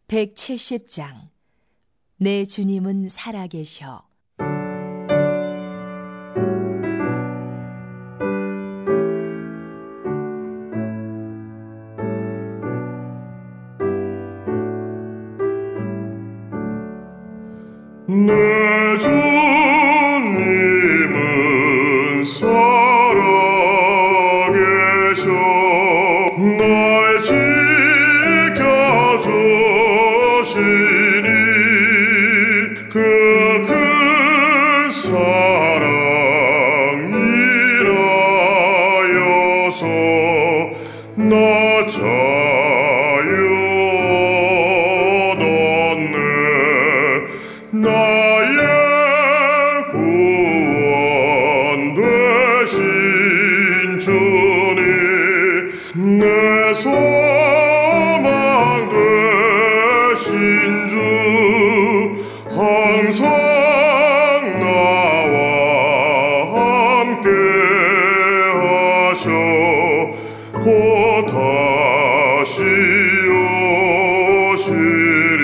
170장 내 주님은 살아계셔. 내 주님은 살아계셔. 날 지켜주시니 그 큰 사랑 인하여서 나 자유 얻었네. 나의 구원 되신 주님, 내 소망 되신 주, 항상 나와 함께 하셔. 곧 다시 오시리.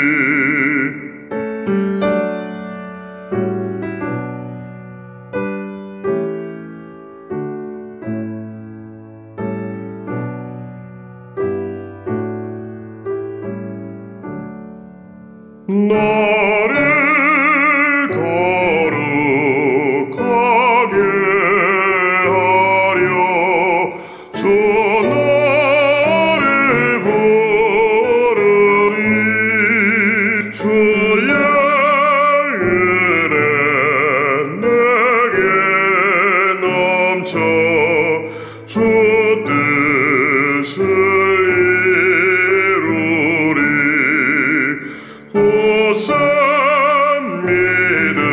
나를 거룩하게 하려 주 나를 부르니 주의 은혜 내게 넘쳐 주 뜻을 이루리. 고센 믿음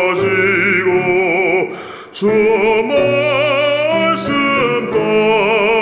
나가지고 주 말씀 따라